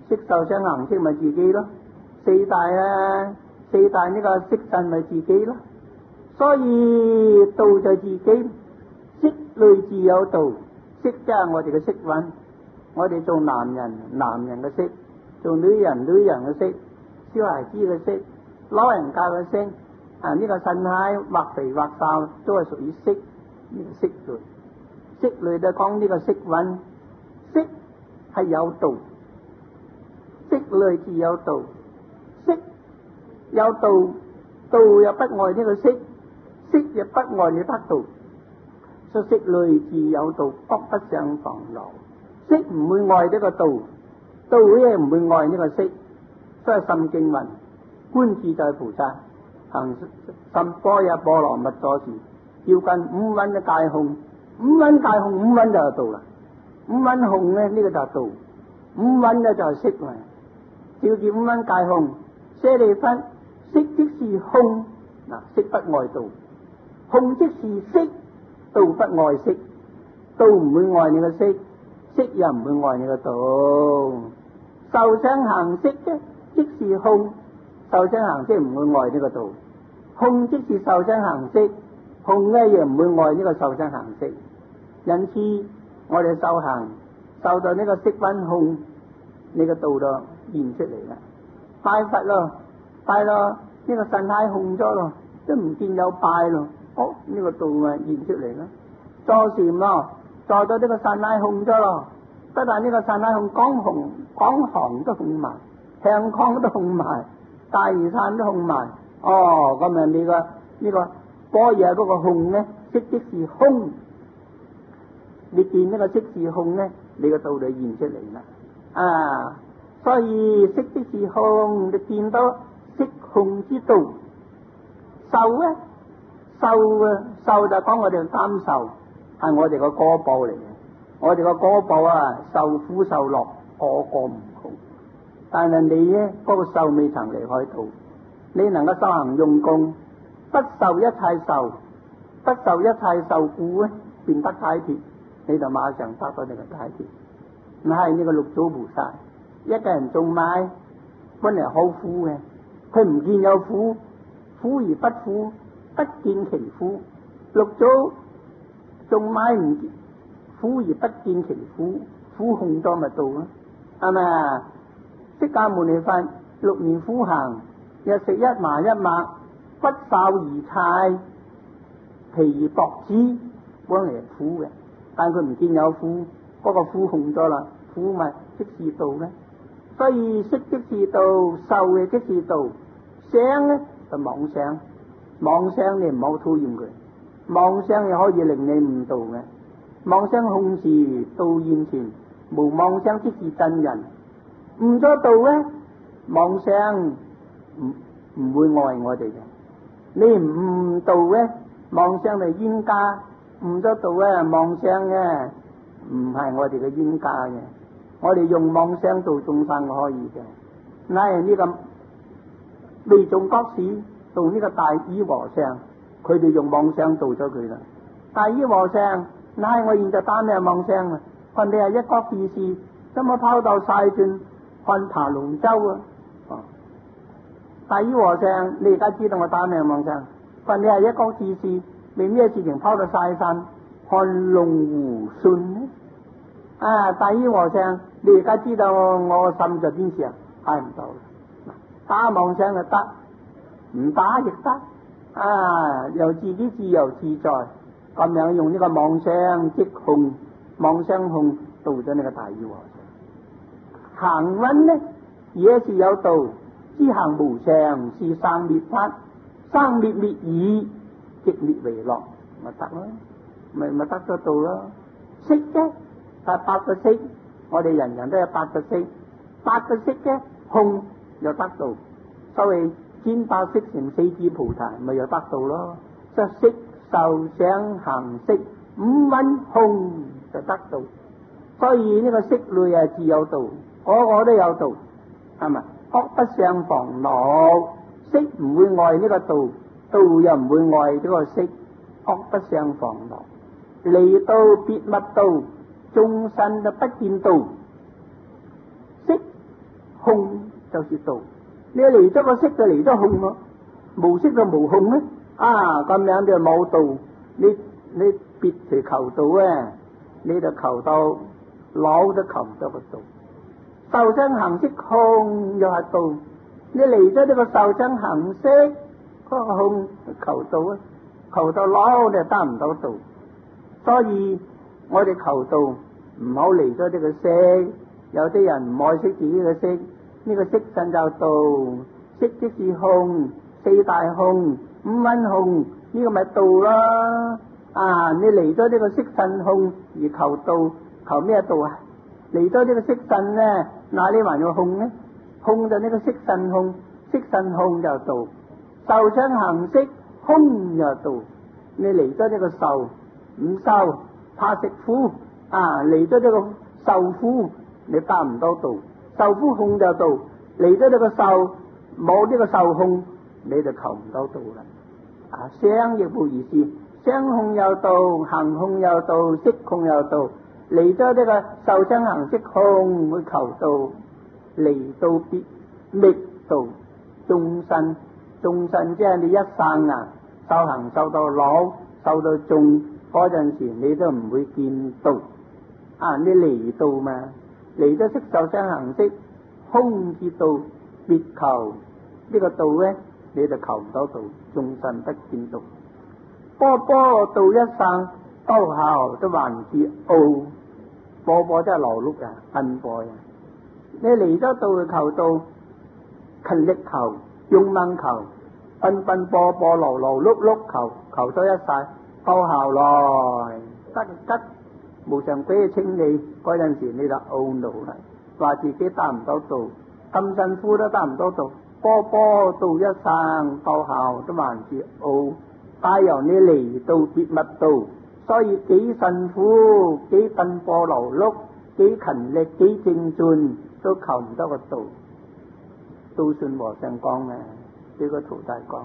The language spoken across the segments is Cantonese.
色受想行識咪自己咯，四大呢個色身咪自己咯。所以道就自己，色類自有道。色即係我哋嘅色蘊，我哋做男人嘅色，做女人嘅色，小孩子嘅色，老人家嘅色，呢個身體或肥或瘦都係屬於色，呢個色類。色類就講呢個色蘊，色係有道，色類自有道，色有道，道又不外呢個色，色又不外你得道。所以色類自有道，各不相妨勞。色唔會愛呢個道，道咧唔會愛呢個色。所以心經云：觀自在菩薩行深般若波羅蜜多時，要近五蘊嘅界空。五蘊界空，五蘊就係道啦。五蘊空咧，呢個就係道。五蘊咧就係色啦。照見五蘊界空，舍利弗，色即是空，嗱，色不愛道，空即是色，道不愛色，道唔會愛你個色，色又唔會愛你個道。受想行識嘅即是空，受想行識唔會愛呢個道，空即是受想行識，空咧亦唔會愛呢個受想行識。因此我哋修行受到呢個色蘊空，呢個道就現出嚟啦。拜佛咯，拜咯，呢個身體空咗咯，都唔見有拜咯。呢個道咪現出嚟咯。坐禪咯，坐到呢個身體空咗咯，不但呢個身體空，廣行都空埋，向康都空埋，大嶼山都空埋。咁啊呢個般若嗰個空咧，色即是空。你見呢個色是空咧，你個道就現出嚟啦。所以色即是空，你見到色空之道。受咧，受就講我哋擔受，係我哋個果報嚟嘅。我哋個果報受苦受樂，個唔同。但係你咧，嗰個受未曾離開道，你能夠修行用功，不受一切受，不受一切受苦咧，變得解脫，你就馬上得到你嘅解脫。唔係呢個六祖菩薩，一個人種麥本嚟好苦嘅，佢唔見有苦，苦而不苦，不見其苦。六祖種麥唔見苦而不見其苦，苦空咗咪到咯，係咪啊？釋迦牟尼佛6年苦行，日食一麻一麥，骨瘦如柴，皮如薄紙，本嚟係苦嘅，但佢唔見有苦，嗰個苦空咗啦，苦咪即是道咧。所以色即是道，受嘅即是道，想咧就妄想，妄想你唔好討厭佢，妄想又可以令你悟道嘅。妄想空時道現前，無妄想即是真人。悟咗道咧，妄想唔會愛我哋嘅。你唔悟道咧，妄想係冤家；悟咗道咧，妄想咧唔係我哋嘅冤家嘅。我哋用妄想度眾生可以嘅。嗱，呢個未眾覺士度呢個大依和尚，佢哋用妄想度咗佢啦。大依和尚，嗱，我現在打咩妄想啊？佢哋係一國之士，怎麼拋到晒轉看爬龍舟啊？大依和尚，你而家知道我打咩妄想？佢哋係一國之士，為咩事情拋到晒山看龍湖順呢？大依和尚，你而家知道我個心在邊時啊？睇唔到啦。打妄想就得，唔打亦得。由自己自由自在，咁樣用呢個妄想即空，妄想空到咗呢個大依和尚。行蘊呢，也是有道，知行無常，是生滅法，生滅滅已，即滅為樂，咪得咯，咪得咗道咯。色啫，係8個色，我哋人人都有8個色，8個色啫，空又得道，所謂千百色成四智菩提，咪又得道咯。即係色受想行識五蘊空就得道。所以呢個色類自有道，個都有道，係咪？各不相妨勞，色唔會愛呢個道，道又唔會愛呢個色，各不相妨勞。離道別物道，眾生就不見道。色空就是道。你離咗個色就離咗空咯，無色就無空咧。咁樣就冇道。你別除求道啊，你就求到老都求唔到個道。受想行識空又係道。你離咗呢個受想行識嗰個空求道啊，求到老你就得唔到道。所以我哋求道唔好離咗呢個色。有啲人唔愛惜自己嘅色，呢個色身就道，色即是空，四大空，五蘊空，呢個咪道啦。你離咗呢個色身空而求道，求咩道啊？離咗呢個色身咧，哪裏還有空呢？空就呢個色身空，色身空就道。受想行識空就道。你離咗呢個受，唔受怕食苦，離咗呢個受苦，你得唔到道。受苦空就道。離咗呢個受，冇呢個受空，你就求唔到道啦。相亦無如是，相空有道，行空有道，識空有道。離咗呢個受想行識空會求道，離道必覓道。眾生即係你一生修行修到老，修到眾嗰陣時，你都唔會見道。你離道嘛，離咗色受想行識空之道，別求呢個道咧，你就求唔到道。眾生不見道，波波度一生，兜效都還是奧。波波即係勞碌奔波你離咗道去求道，勤力求，用命求，奔波勞碌求咗一世，兜效來得無常鬼清理嗰陣時，你就懊惱啦，話自己得唔到道，咁辛苦都得唔到道。波度一生，兜效都還是奧。但由你離道別密道，所以幾辛苦，幾奔波勞碌，幾勤力，幾精進，都求唔到個道。道信和尚講呢個徒弟講，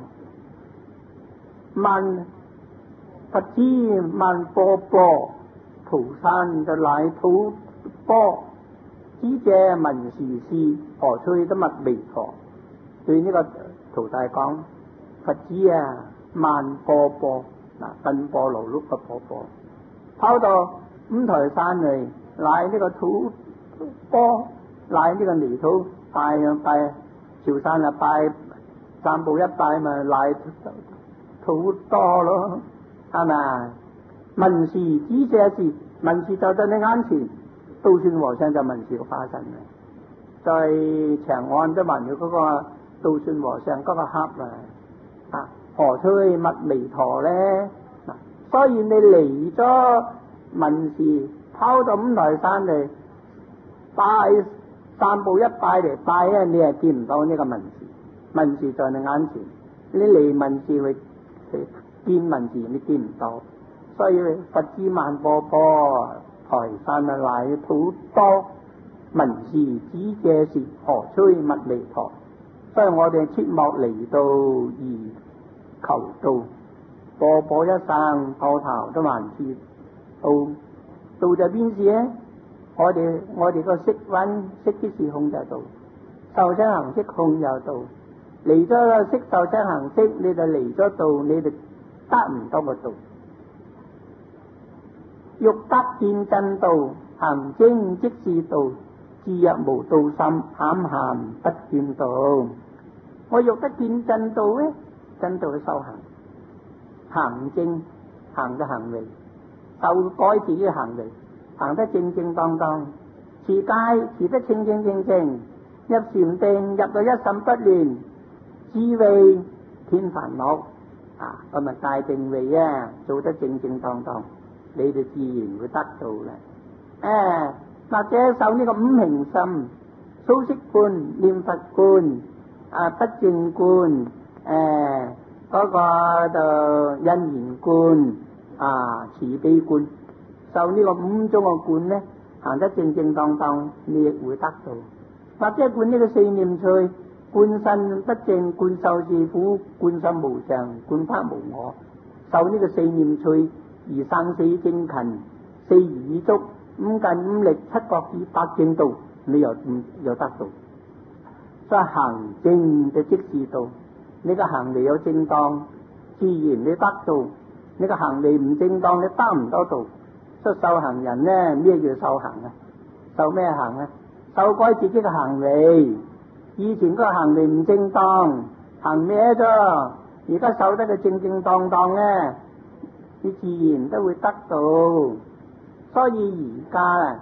萬佛之萬波，徒山就乃土波，知者聞時事，何趣得密彌陀。對呢個徒弟講，佛子萬波，奔波勞碌嘅波，跑到五台山嚟，乃呢個土波，乃呢個泥土，拜朝山拜三步一拜咪乃土多咯，係咪？聞時知者事，聞時就喺你眼前。道宣和尚就聞時個化身在長安都還有嗰個道宣和尚嗰個盒何趣密彌陀咧？所以你離咗聞時，跑到五台山嚟拜三步一拜嚟拜你係見唔到呢個聞時。聞時在你眼前，你離聞時去見聞時，你見唔到。所以佛之萬波，台山乃土多，聞時知者事，何趣密彌陀。所以我哋切莫離道而求道，波一生，到頭都還是道就邊事咧？我哋個識蘊識即是空就道，受想行識空有道。離咗個識受想行識，你就離咗道，你就得唔到個道。欲得見真道，行精即是道，自入無道心，鹹不見道。我欲得見真道咧，真道嘅修行，行精行嘅行為，修改自己嘅行為，行得正正當當，持戒持得清清正正，入禪定入到一心不亂，智慧天煩惱咁咪戒定慧做得正正當當，你就自然會得到啦。或者受呢個五行心、蘇息觀、念佛觀、不淨觀、嗰個就因緣觀、慈悲觀，受呢個五種嘅觀咧，行得正正當當，你亦會得到。或者觀呢個四念趣，觀身不淨，觀受是苦，觀心無常，觀法無我，受呢個四念趣而生四精勤，四如意足，五近五力，七覺智，八正道，你又得到。 所以行正就即是道。你個行為有正當，自然你得道；你個行為唔正當，你得唔到道。所以修行人呢，咩叫修行啊？修咩行啊？修改自己嘅行為。以前嗰個行為唔正當，行咩啫？而家修得佢正正當當咧，你自然都會得到。所以而家啊，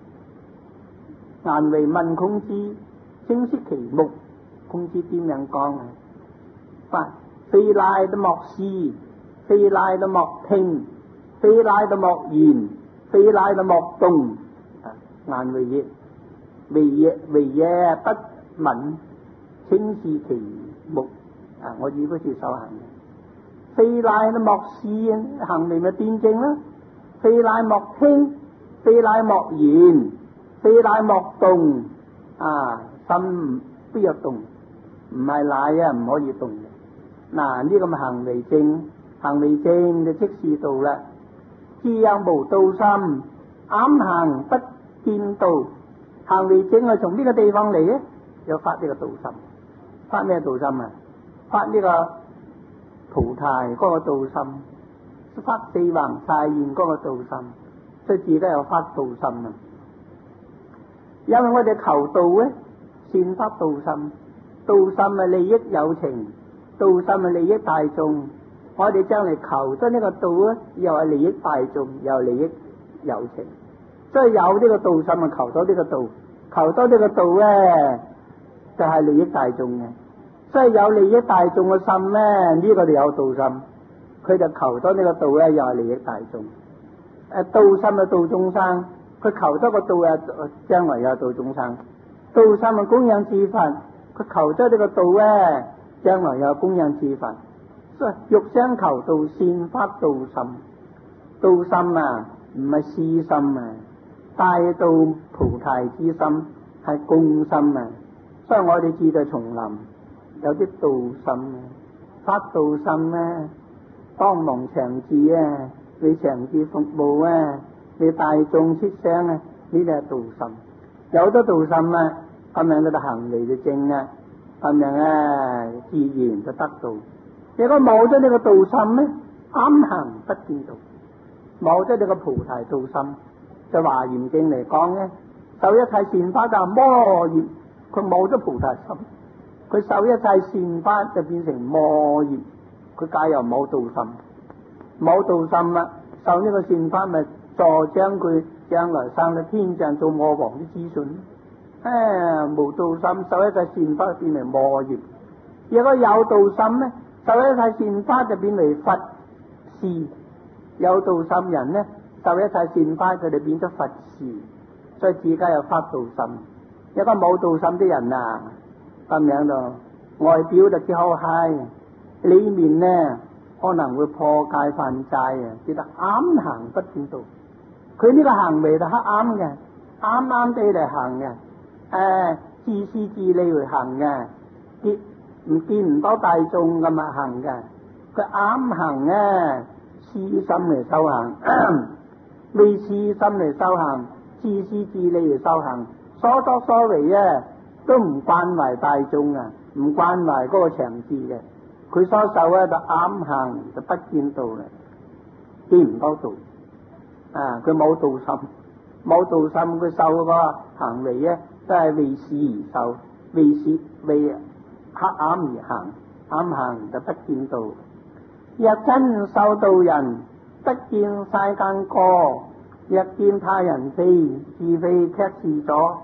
顏為問孔子，正悉其目。孔子點樣講啊？非賴都莫視，非賴都莫聽，非賴都莫言，非賴都莫動。顏為嘢，為嘢不聞，正視其目。我以嗰次修行嘅，非賴都莫視，行為咪端正啦。非賴莫聽，非賴莫言，非賴莫動。心不有動，唔係賴啊，唔可以動嘅。呢個咪行為正，行為正就即是道啦。知有無道心，啱行不見道。行為正係從呢個地方嚟嘅，有發呢個道心。發咩道心啊？發呢個菩提嗰個道心，發四弘誓願嗰個道心，所以自己有發道心啊。因為我哋求道咧，先發道心，道心係利益有情，道心係利益大眾。我哋將嚟求得呢個道咧，又係利益大眾，又係利益有情。所以有呢個道心啊，求到呢個道，求到呢個道咧，就係利益大眾嘅。所以有利益大眾嘅心咧，呢個就有道心，佢就求到呢個道咧，又係利益大眾。道心係度眾生，佢求得個道啊，將來有度眾生。道心係供養自佛，佢求得呢個道咧，將來有供養自佛。所以欲相求道，先發道心。道心啊，唔係私心啊，大道菩提之心係公心啊。所以我哋住在叢林，有啲道心啊，發道心啊，幫忙長治啊，為長治服務啊，為大眾出聲啊，呢啲係道心。有咗道心啊，咁樣佢哋行為就正啊，咁樣自然就得道。如果冇咗呢個道心咧，啱行不見道。冇咗呢個菩提道心，就華嚴經嚟講咧，受一切善法就魔業，佢冇咗菩提心。佢受一切善法就變成魔業，佢假又冇道心，冇道心啦，受呢個善法咪助將佢將來生到天上做魔王啲資訊。無道心受一切善法變為魔業。如果有道心咧，受一切善法就變為佛事。有道心人咧，受一切善法佢哋變咗佛事，所以自家有發道心。一個冇道心啲人啊，咁樣咯，外表就幾好嗨，裏面呢可能會破戒犯戒啊，覺得啱行不見道。佢呢個行為就黑啱嘅，啱啱地嚟行嘅，自私自利嚟行嘅，見唔到大眾咁啊行嘅。佢啱行咧，私心嚟修行，為私心嚟修行，自私自利嚟修行，所作所為啊，都唔關懷大眾啊，唔關懷嗰個長治嘅。佢所受咧就啱行就不見道啦，見唔到道。佢冇道心，冇道心，佢受嗰個行為咧都係為事而受，為黑暗而行，啱行就不見道。若真修道人，得見世間過，若見他人非，自非卻是左。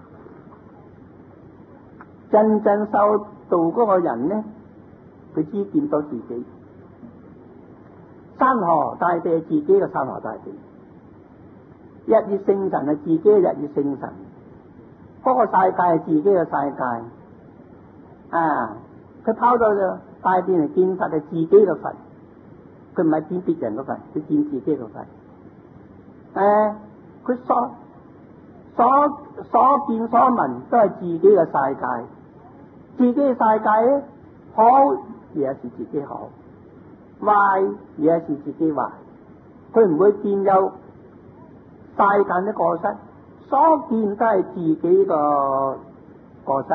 真正修道嗰個人呢，佢只見到自己，山河大地係自己嘅山河大地，日月星辰係自己嘅日月星辰，嗰個世界係自己嘅世界。佢跑到大殿嚟見佛係自己嘅佛，佢唔係見別人嘅佛，佢見自己嘅佛。佢所見所聞都係自己嘅世界，自己嘅世界咧，好也是自己好，壞也是自己壞。佢唔會見有世間的過失，所見都係自己個過失。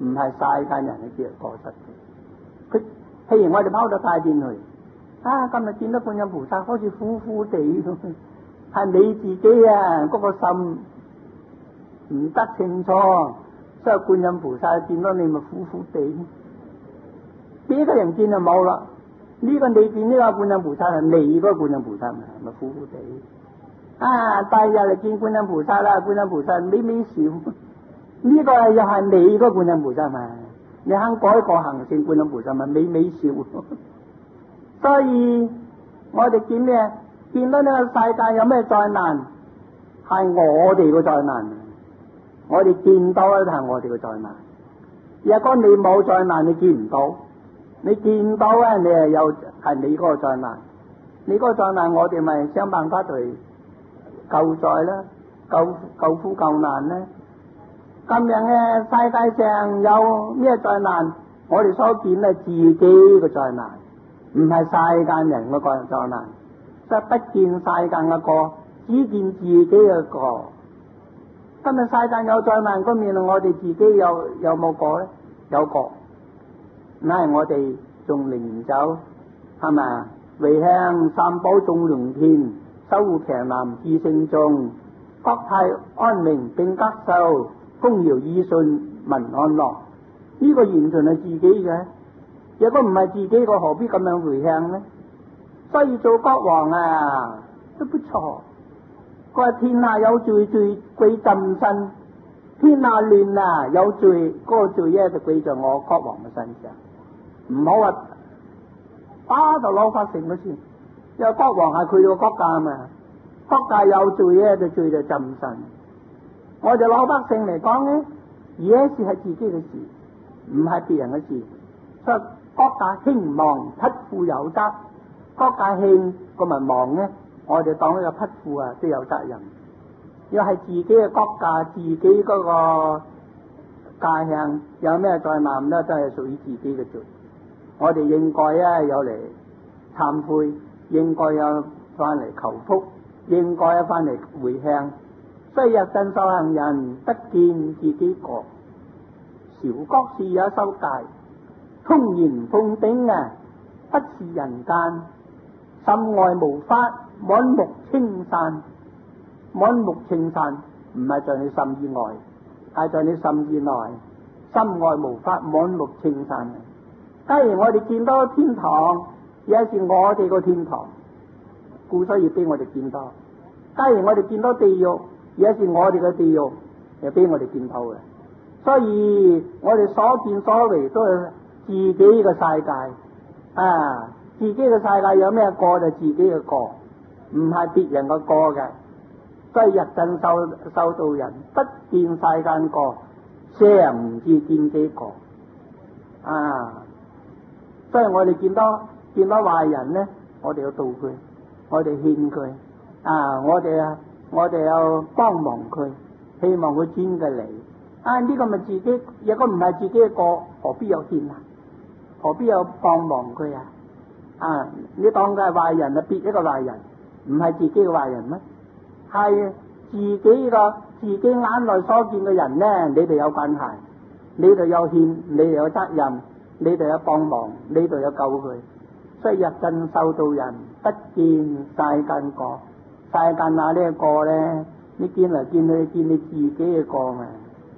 唔係世間人嘅過失嘅。佢譬如我哋跑到大殿去，今日見到觀音菩薩好似苦苦地咁，係你自己啊嗰個心唔得清楚，所以觀音菩薩見到你咪苦苦地。邊個人見就冇啦。呢個你見呢個觀音菩薩係你嗰個觀音菩薩咪苦苦地。第二日嚟見觀音菩薩啦，觀音菩薩微微笑，呢個又係你嗰個觀音菩薩嘛？你肯改過行善，觀音菩薩咪微微笑。所以我哋見咩？見到呢個世界有咩災難，係我哋個災難。我哋見到咧係我哋個災難。如果你冇災難，你見唔到。你見到咧，你係有係你嗰個災難。你嗰個災難，我哋咪想辦法去救災啦，救苦救難咧。今日嘅世界上有咩災難？我哋所見係自己嘅災難，唔係世間人嗰個災難。即係不見世間嘅過，只見自己嘅過。今日世間有災難嗰面，我哋自己有冇過咧？有過。那係我哋仲靈走，係咪？回向三寶眾良田，守護騎南至聖眾，國泰安寧並吉壽，風調雨順民安樂。呢個完全係自己嘅，如果唔係自己個，何必咁樣回向呢？所以做國王啊都不錯。佢話天下有罪，罪歸朕身；天下亂啊有罪，嗰個罪咧就歸在我國王嘅身上。唔好話打到老百姓嗰先，因為國王係佢個國家嘛，國家有罪咧就罪在朕身。我哋老百姓嚟講咧，而家事係自己嘅事，唔係別人嘅事。所以國家興亡，匹夫有責。國家興個民亡咧，我哋當呢個匹夫啊都有責任。要係自己嘅國家，自己嗰個家鄉有咩災難咧，都係屬於自己嘅罪。我哋應該有嚟懺悔，應該有翻嚟求福，應該翻嚟回向。所以入陣修行人得見自己過，韶國事也修戒，通言奉頂不是人間。心外無法，滿目青山。滿目青山唔係在你心以外，係在你心以內。心外無法，滿目青山。假如我哋見到天堂，也是我哋個天堂，故所以俾我哋見到。假如我哋見到地獄，也是我哋嘅地獄，又俾我哋見到嘅。所以我哋所見所為都係自己嘅世界自己嘅世界有咩過就自己嘅過，唔係別人嘅過嘅。所以入陣修道人不見世間過，常自見己過。所以我哋見到壞人咧，我哋要度佢，我哋勸佢，我哋要幫忙佢，希望佢轉嘅嚟。呢個咪自己，如果唔係自己嘅過，何必有勸啊？何必有幫忙佢啊？你當佢係壞人啊，別一個壞人，唔係自己嘅壞人咩？係自己眼內所見嘅人咧，你哋有關係，你哋有勸，你哋有責任，你哋有幫忙，你哋有救佢。所以入陣修道人不見世間過，世間呢個過咧，你見嚟見去見你自己嘅過嘛。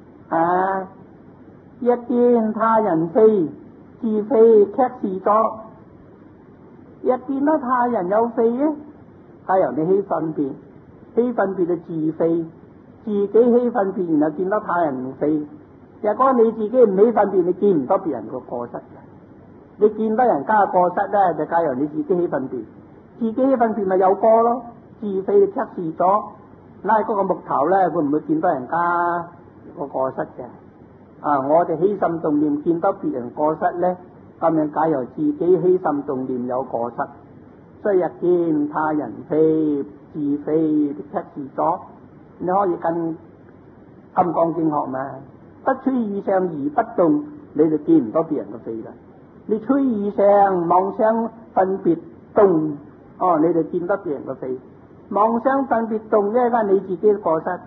一見他人非，自非卻是咗。一見到他人有非咧，係由你起分別，起分別就自非，自己起分別，然後見到他人非。如果你自己唔起分別，你見唔到別人個過失嘅。你見到人家嘅過失咧，就假由你自己起分別，自己起分別咪有過咯。自非測試咗，拉嗰個木頭咧，會唔會見到人家個過失嘅？我哋起心動念見到別人過失咧，咁樣假由自己起心動念有過失，所以日見他人非，自非測試咗。你可以跟金剛經學嘛，不趨意相而不動，你就見唔到別人嘅非啦。你趨意相妄想分別動，你就見得別人嘅非。妄想分別動咧，係你自己嘅過失。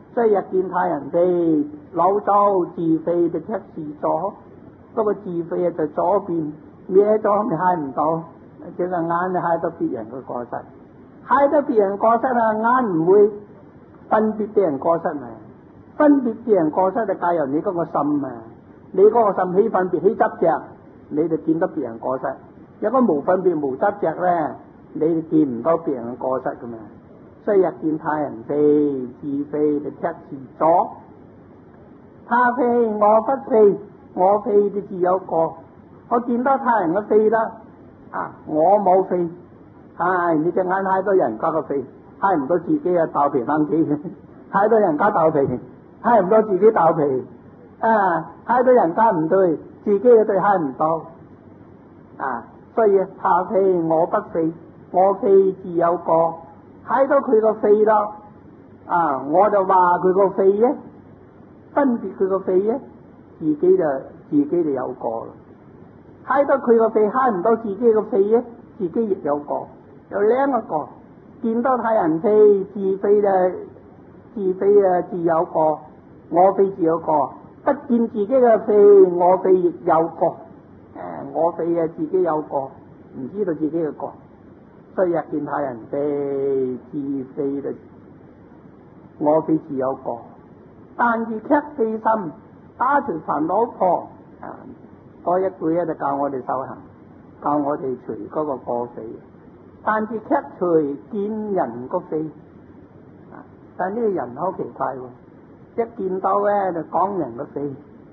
所以日見他人肥，扭走自肥就踢是左。嗰個自肥啊就左邊歪咗，你睇唔到，隻個眼就睇到別人嘅過失，睇到別人過失啊，眼唔會分別別人過失啊，分別別人過失就介由你嗰個心啊，你嗰個心起分別起執着，你就見到別人過失；如果無分別無執着咧，你就見唔到別人嘅過失噶嘛。所以日見他人肥，自肥就踢是左。他肥我不肥，我肥就自有過。我見到他人嘅肥啦，我冇肥，你隻眼睇到人家嘅肥，睇唔到自己嘅豆皮冷幾嘅，睇到人家豆皮，睇唔到自己豆皮，睇到人家唔對，自己嘅對睇唔到，所以他肥我不肥，我肥自有過。睇到佢個肥啦，我就話佢個肥啫，分別佢個肥啫，自己就有過啦。睇到佢個肥，睇唔到自己個肥啫，自己亦有過。有兩個，見到他人肥，自肥自有過，我肥自有過。不見自己嘅肥，我肥亦有過。我肥自己有過，唔知道自己嘅過。所以日見他人肥，自肥就我肥自有過。但自卻肥心，打除煩惱破。嗰一句咧就教我哋修行，教我哋除嗰個過肥。但自卻除見人個肥，但呢個人好奇怪喎，一見到咧就講人個肥，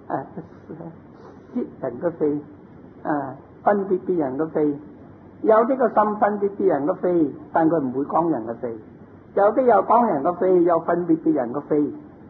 説人個肥，分別別人個肥。有啲個心分別別人個肥，但佢唔會講人個肥；有啲又講人個肥，又分別別人個肥。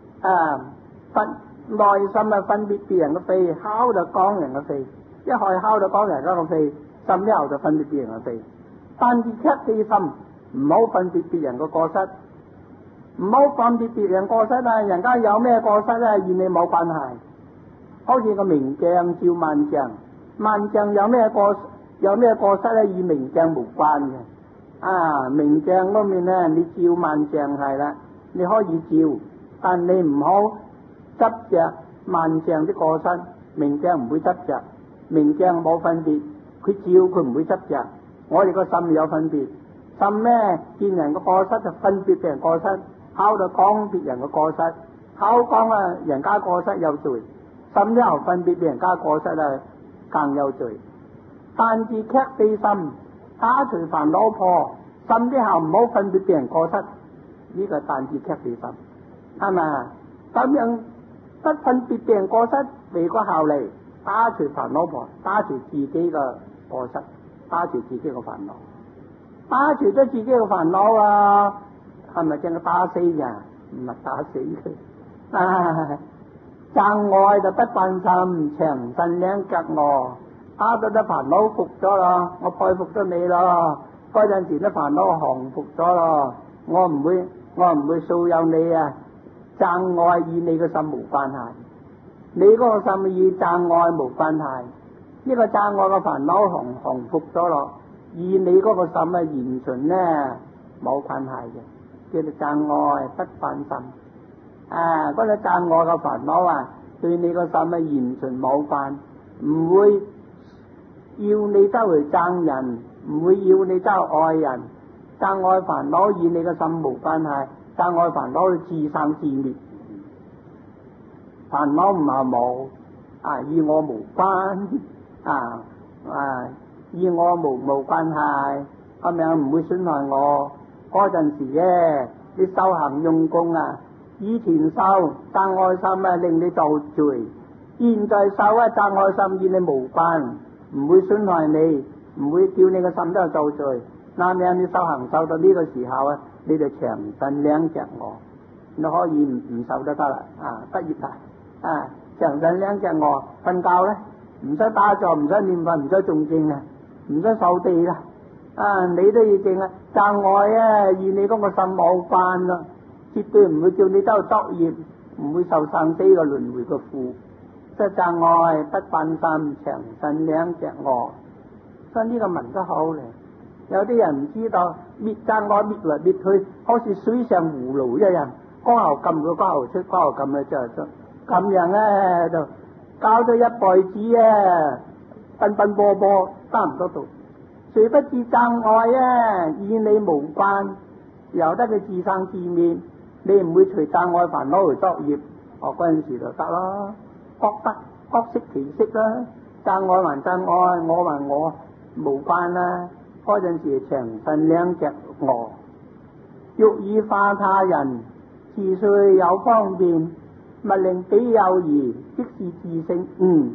內心分別別人個肥，口就講人個肥，一開口就講人家個肥，心之後就分別別人個肥。但自卻肥心，唔好分別別人個過失，唔好分別別人過失啊！人家有咩過失咧，與你冇關係。好似個明鏡照萬象，萬象有咩過失咧？與明鏡無關嘅。明鏡嗰面咧，你照萬象係啦，你可以照，但你唔好執着萬象的過失。明鏡唔會執着，明鏡冇分別，佢照佢唔會執着。我哋個心有分別，心咧見人嘅過失就分別別人過失，口就講別人嘅過失，口講人家過失有罪，心之後分別別人家過失更有罪。但自卻肥心，打除煩惱破。心之後唔好分別別人過失，呢個但自卻肥心，係咪啊？咁樣不分別別人過失，為個效力，打除煩惱破，打除自己嘅過失，打除自己嘅煩惱，打除咗自己嘅煩惱係咪淨係打死人？唔係打死佢。障礙就不慣心，長身兩腳餓。打到啲煩惱服咗啦，我佩服咗你啦。嗰陣時啲煩惱降服咗啦，我唔會騷擾你啊。障礙與你個心無關係，你嗰個心與障礙無關係。呢個障礙嘅煩惱降服咗咯，與你嗰個心完全咧冇關係嘅，叫做障礙不慣心。嗰個障礙嘅煩惱對你個心完全冇關，唔會要你周圍憎人，唔會要你周圍愛人。障礙煩惱與你個心無關係，障礙煩惱自生自滅。煩惱唔係冇，與我無關，與我無關係，咁樣唔會損害我。嗰陣時咧，你修行用功以前修障礙心令你造罪，現在修障礙心與你無關，唔會損害你，唔會叫你個心都造罪。嗱樣你修行修到呢個時候你就長身兩隻餓，你可以唔受得啦，得業啦，長身兩隻餓，瞓覺咧，唔使打坐，唔使念佛，唔使誦經唔使受地啦，你都已經障礙與你嗰個心冇關啦，絕對唔會叫你周作業，唔會受生死嘅輪迴嘅苦。即係障礙不慣心，長身兩隻餓，所以呢個文得好咧。有啲人唔知道滅障礙滅來滅去，好似水上葫蘆一樣， 光喉撳佢光喉出，光喉撳佢就出，咁樣咧就搞咗一輩子啊，奔奔波波得唔多到，誰不知障礙啊與你無關，由得佢自生自滅，你唔會隨障礙煩惱嚟作業，嗰陣時就得啦，各適其適啦，障礙還障礙，我還我，無關啦，嗰陣時長身兩隻鵝，欲以化他人，自須有方便，勿令彼有疑，即是自性悟。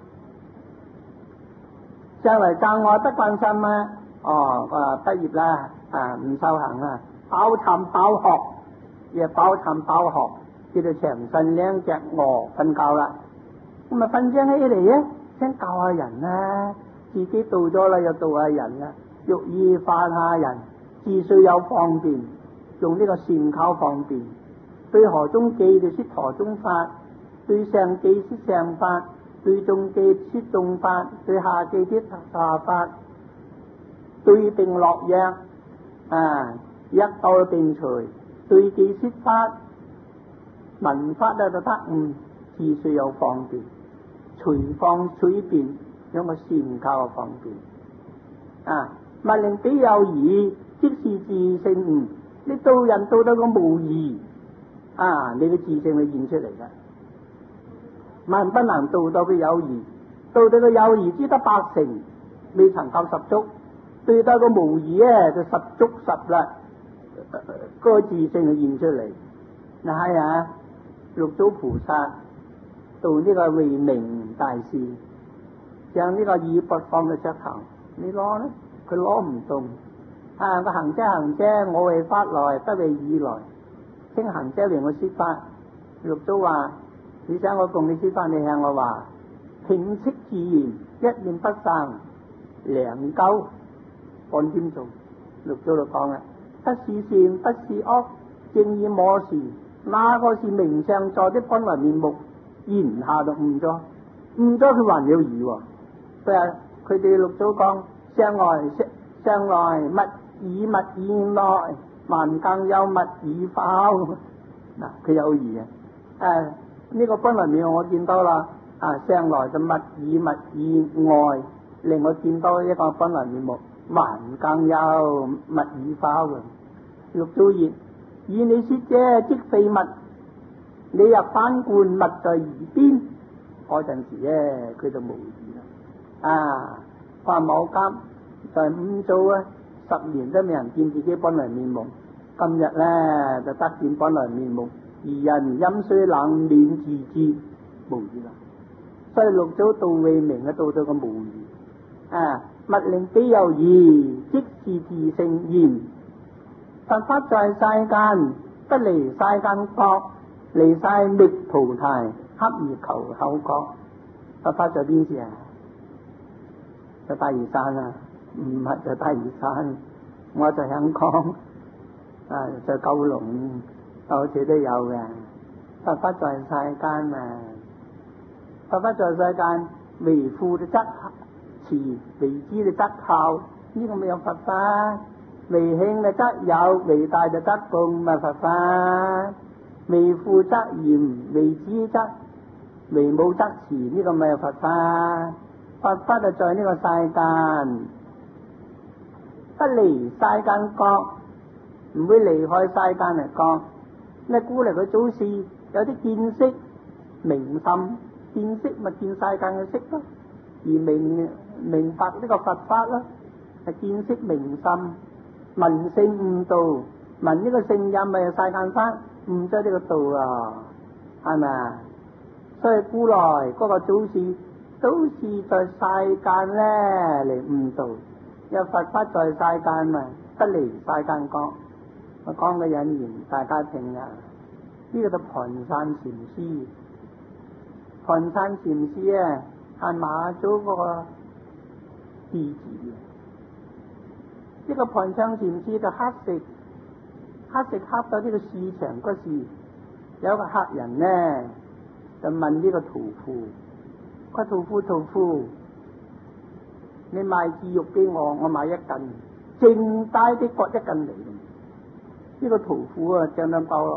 將來障礙不關心啊，畢業啦，唔修行啦，飽參飽學，亦飽參飽學，叫做長身兩隻鵝瞓覺啦。咁啊瞓醒起嚟啊，先教下人啦，自己到咗啦又度下人啦，欲以化他人，自須有方便，用呢個善巧方便，對河中記就說河中法，對上記說上法，對中記說中法，對下記說下法，對並落藥一刀並除，對記說法，聞法就得悟，自須有方便，隨方隨便，有個善巧嘅方便勿令彼有疑，即是自性悟。你度人度到個無疑你嘅自性會現出嚟嘅。萬不能度到佢有疑，度到個有疑只得80%，未曾夠10足，對到個無疑咧就10足10啦，個自性就現出嚟。係啊，六祖菩薩度呢個慧明大師，將呢個衣缽放喺膝頭，你攞咧，佢攞唔動。個行者，我為法來，不為義來。請行者為我說法。六祖話：你想我共你說法，你向我話，平息自然，一念不生，良鳩按點做。六祖就講啦：不是善，不是惡，正以我時，那個是名相座的本來面目？言下就誤咗佢還有疑喎。佢哋六祖講：相來物以物以來，還更有物以否？佢有疑呢個本來面我見到啦，相來就物以物以外，令我見到一個本來面目，還更有物以否？六祖言：以你說者即非物，你若反觀物在疑邊，嗰陣時咧佢就無疑啦。話冇監在五祖10年都未人見自己本來面目，今日咧就得見本來面目，而人陰雖冷暖自知，無疑啦。所以六祖度慧明度到個無疑勿令彼有疑，即是自性現。佛法在世間，不離世間覺，離世覓菩提，恰如求口覺。佛法在邊處在大嶼山唔係在大嶼山，我就想講在九龍到處都有嘅。佛法在世間佛法在世間，為父的則持，為子的則孝，呢個咪有佛法。為兄嘅則友，為大就得共，咪佛法。為父則嚴，為子則，為母則慈，呢個咪有佛法。佛法就在呢個世間，不離世間覺，唔會離開世間嚟講。你古嚟佢祖師有啲見識明心，見識咪見世間嘅識咯，而明白呢個佛法咯，係見識明心，聞聲悟道，聞呢個聲音咪係世間法，悟咗呢個道係咪啊？所以古來嗰個祖師都是在世間咧嚟悟道，有佛法在世間嘛，不離世間覺。我講個引言，大家聽呢個就盤山禪師。盤山禪師係馬祖嗰個弟子。呢個盤山禪師就乞食到呢個市場嗰時，有個客人呢就問呢個屠夫，佢屠夫，你賣豬肉俾我買1斤，淨帶啲骨1斤嚟。呢個屠夫相當包咯，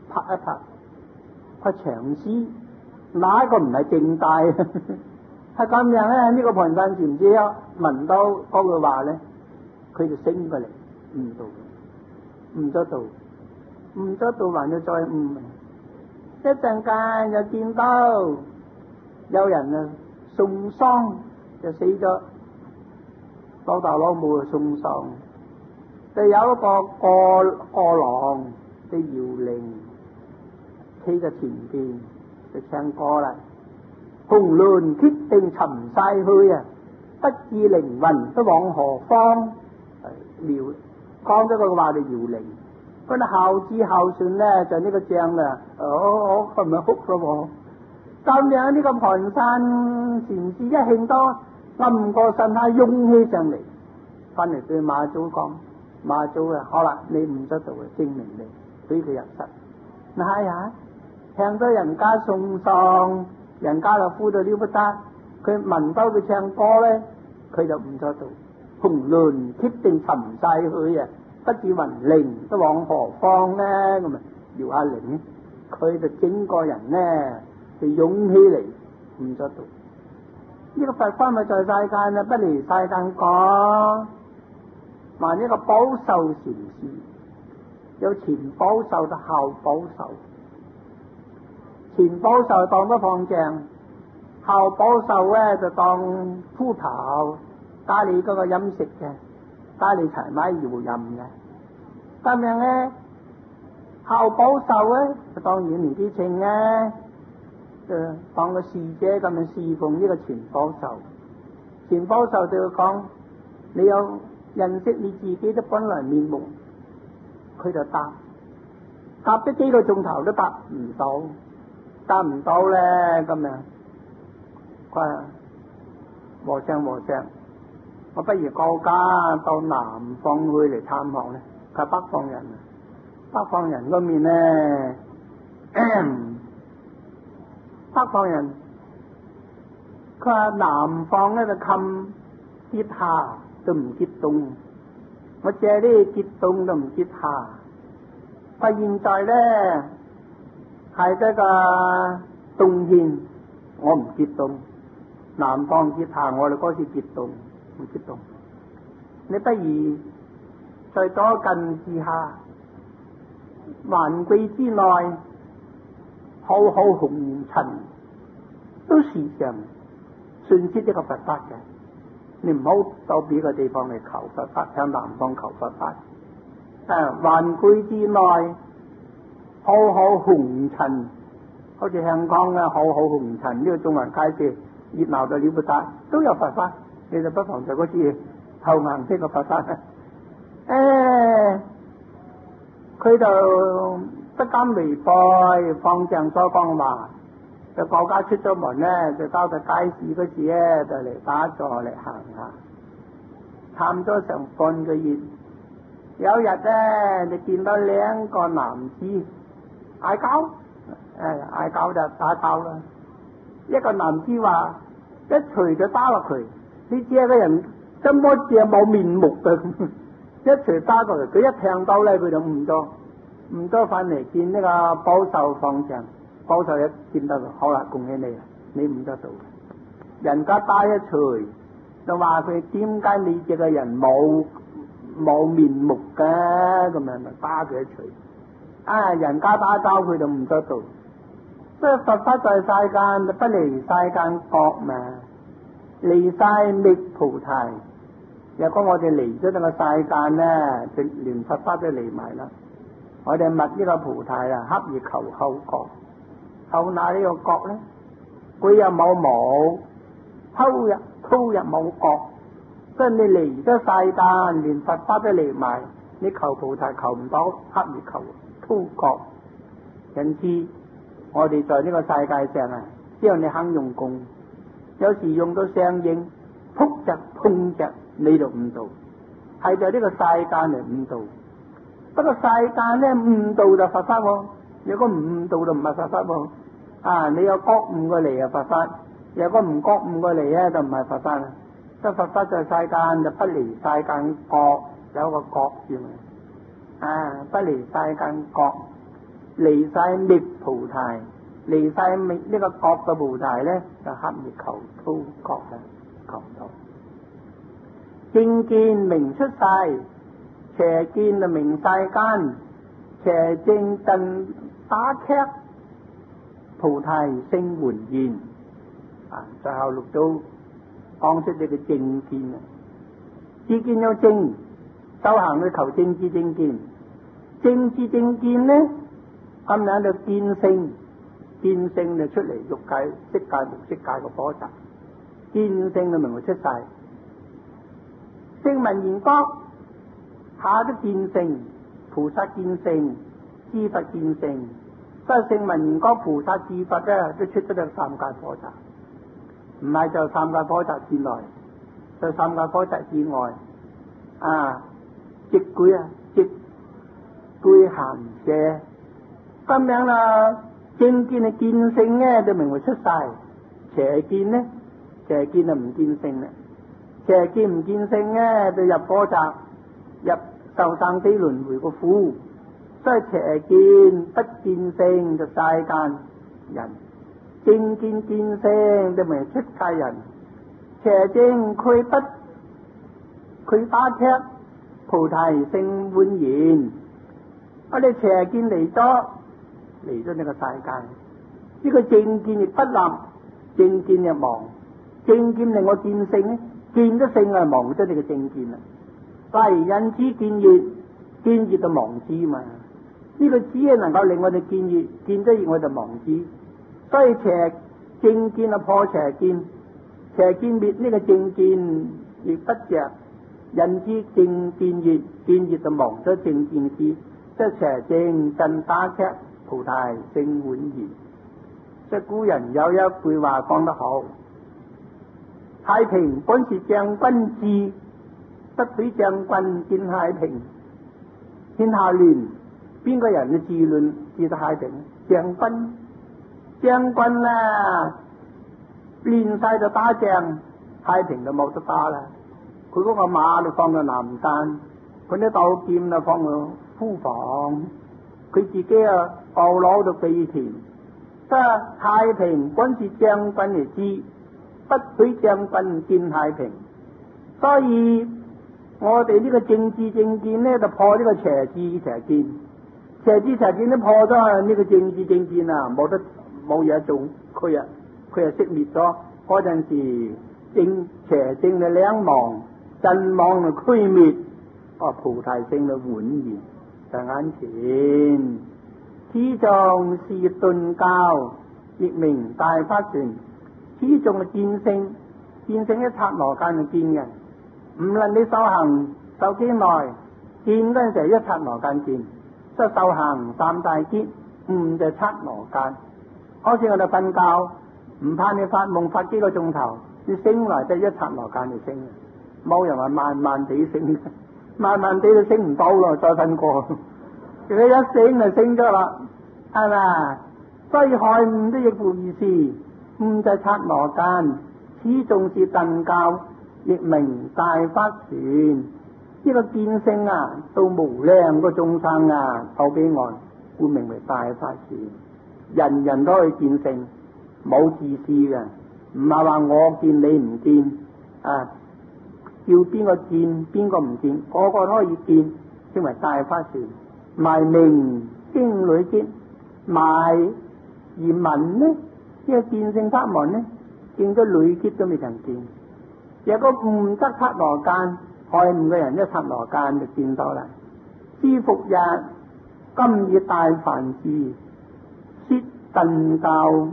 拍一拍，拍長絲，哪一個唔係正大？係咁樣咧，呢個盤山禪師啊，聞到嗰句話咧，佢就升過嚟悟道，悟咗道還要再悟。一陣間又見到有人啊送喪就死咗，老豆老母啊送喪，就有一個過廊嘅搖鈴企喺前邊就唱歌啦。紅鸞決定沉晒去啊，不知靈魂都往何方？搖講咗個話就搖鈴，嗰啲孝子孝順咧就呢個正啦。我係咪哭咯？咁樣呢個盤山禪師一興多暗過神下湧起上嚟，翻嚟對馬祖講：馬祖啊，好啦，你悟得道啊，證明你俾佢入室。係啊，聽到人家送喪，人家就呼到了不得，佢聞到佢唱歌咧，佢就悟咗道。紅鸞決定沉晒去啊，不知魂靈都往何方咧？咁啊搖下鈴，佢就整個人咧就湧起嚟悟咗道。呢個佛法咪在世間啊，不離世間講。話呢個寶壽禪師有前寶壽就後寶壽，前寶壽當咗放正，後寶壽咧就當鋪頭，家裏嗰個飲食嘅，家裏柴米油鹽嘅。咁樣咧，後寶壽咧就當然年紀輕咧，就當個侍者咁樣侍奉呢個前寶壽。前寶壽就要講：你有認識你自己的本來面目？佢就答咗幾個鐘頭都答唔到咧。咁樣佢話：和尚，我不如告家到南方去嚟探望咧。佢係北方人啊，北方人嗰面咧，北方人佢話南方咧就冚結夏都唔結凍，我借啲結凍都唔結夏。但現在咧係得個冬天，我唔結凍，南方結夏，我哋嗰時結凍，唔結凍。你不如在左近之下，萬貴之內，好好紅塵都時常信息呢個佛法嘅。你唔好到別個地方嚟求佛法，向南方求佛法。萬貴之內，好好紅塵，好似香港嘅好好紅塵呢個中環街市熱鬧到了不得，都有佛法。你就不妨就嗰次後硬式嘅佛法。佢就不敢違背放正所講話，就國家出咗門咧，就交到街市嗰時咧，就嚟打坐嚟行下，探咗成半個月。有日咧，你見到兩個男子嗌交，嗌交就打交啦。一個男子話：一錘就打落佢，呢隻嘅人根本只冇面目嘅。一錘打過嚟，佢一聽到咧，佢就唔多翻嚟見呢個寶壽放正，寶壽一見到佢，好啦，恭喜你，你悟得到。人家打一錘，就話佢點解你這個人冇面目嘅，咁樣咪打佢一錘。人家打交佢就悟得到。所以佛法在世間就不離世間覺嘛，離晒覓菩提。如果我哋離咗呢個世間咧，就連佛法都離埋啦。我哋覓呢個菩提啊，恰如求後覺。後那呢個覺咧，佢又冇，偷入冇覺。所以你離咗世間，連佛法都離埋，你求菩提求唔到，恰如求偷覺。因此，我哋在呢個世界上啊，只要你肯用功，有時用到相應，撲着碰着。你就悟道，係在呢個世間嚟悟道。不過世間咧悟道就佛法喎，如果唔悟道就唔係佛法喎。你有覺悟過嚟啊佛法，如果唔覺悟過嚟咧就唔係佛法啦。即係佛法在世間就不離世間覺，有個覺字嘛。不離世間覺， 離晒滅菩提，離晒滅呢個覺嘅菩提咧，就黑滅求都覺啦，求唔到。正見明出世，邪見就明晒間，邪正近打劇，菩提性緩現。最後六祖講出你嘅正見啊，知見有正，修行去求正知正見，正知正見咧，咁樣就見性，見性就出嚟欲界、色界、無色界嘅火集，見性就明會出世。聲聞緣覺下都見性，菩薩見性，知佛見性，所以聲聞緣覺菩薩知佛咧都出咗呢三界火集，唔係就三界火集之內，就三界火集之外。直舉直舉行者，咁樣啦。正見係見性咧，就明會出晒；邪見咧，邪見就唔見性啦。邪見唔見性咧，就入火集，入受生死輪迴個苦。所以邪見不見性就世間人，正見見性就明出界人。邪正佢打劇，菩提性滿現。我哋邪見嚟咗呢個世界，呢個正見亦不立，正見又忘，正見令我見性咧，見咗性啊忘咗你嘅正見啦。例如引知見業，見業就忘知嘛。呢個知係能夠令我哋見業，見咗業我就忘知。所以正見啊破邪見，邪見滅呢個正見亦不着，引知正見業，見業就忘咗正見知，即係邪正近打劇，菩提性滿現。即係古人有一句話講得好：太平本是將軍治，不許將軍見太平。天下亂，邊個人嘅治亂治得太平？將軍啦，亂晒就打仗，太平就冇得打啦。佢嗰個馬就放到南山，佢啲刀劍就放到庫房，佢自己啊懊惱到鼻田。即係太平本是將軍嚟治，不許將軍見太平。所以我哋呢個正知正見咧，就破呢個邪知邪見，邪知邪見都破咗，呢個正知正見啊冇嘢做，佢又熄滅咗。嗰陣時邪正就兩忘，真妄就驅滅，菩提性就緩現在眼前。此眾是頓教，亦名大法船。此眾係見性，見性一剎那間就見嘅，唔論你修行受幾耐，見嗰陣時一剎那間見。即係修行三大劫，悟就剎那間。好似我哋瞓覺，唔怕你發夢發幾個鐘頭，你醒來就一剎那間就醒。冇人話慢慢地醒，慢慢地就醒唔到咯，再瞓過。如果一醒就醒咗啦，係咪？所以開悟都亦無意思，悟就剎那間。此眾是頓教，亦名大法船。呢個見性啊，到無量個眾生啊，到彼岸，故名為大法船。人人都可以見性，冇自私嘅，唔係話我見你唔見啊，叫邊個見邊個唔見，個個都可以見，稱為大法船。埋名經裏經，埋而聞呢？呢個見性法門呢，見咗累劫都未曾見。若果悟則剎那間，開悟嘅人一剎那間就見到啦。師復日，今以大梵志，說頓教，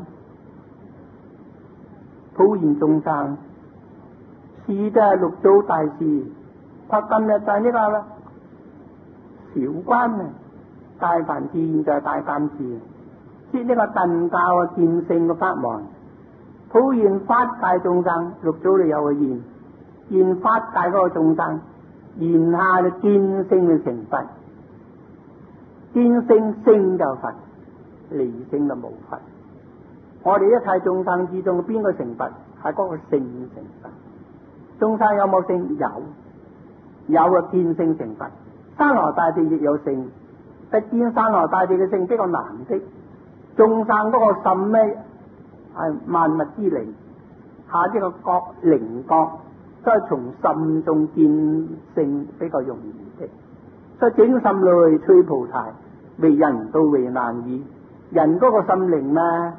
普賢眾生，是就係六祖大師。佢今日就係呢個啦，小關啊，大梵志現在大梵志，說呢個頓教啊，見性嘅法門，普賢法界眾生，六祖就有個現法界嗰個眾生，言下就見性就成佛，見性性就佛，離性就無佛。我哋一切眾生之中，邊個成佛？係嗰個性成佛。眾生有冇性？有啊，見性成佛。山河大地亦有性， 見山河大地嘅性比較難的，眾生嗰個心咧係萬物之靈，下呢個覺靈覺，所以從心中見性比較容易的。所以整心類趣菩提，為人道為難矣。人嗰個心靈嘛，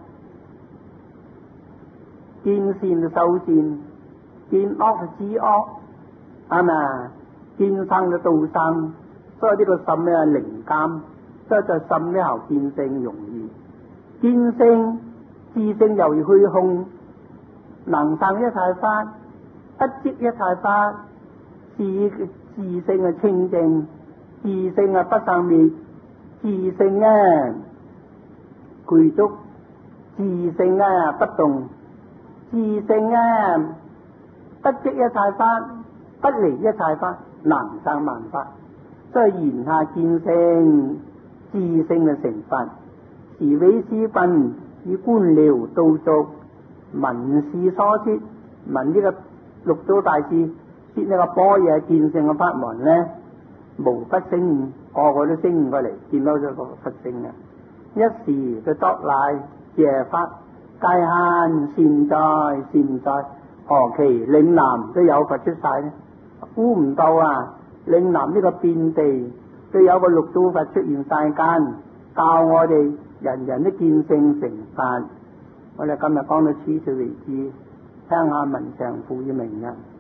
見善就修善，見惡就知惡，係咪啊？見生就道生，所以呢個心咧係靈感，所以就心咧後見性容易。見性自性猶如虛空，能生一切法，不積一切法，自性係清淨，自性係不生滅，自性咧具足，自性咧不動，自性咧不積一切法，不離一切法，能生萬法。所以言下見性，自性嘅成佛。是為師分以官僚道俗聞是所說，聞呢個六祖大師說呢個般若見性嘅法門咧，無不升，個個都升過嚟，見到咗個佛性啊！一時就作禮謝法，界限善在，何其嶺南都有佛出晒呢？估唔到啊！嶺南呢個遍地都有個六祖佛出現世間，教我哋人人都見性成佛。我哋今日講到此處為止，聽下文長賦予明日。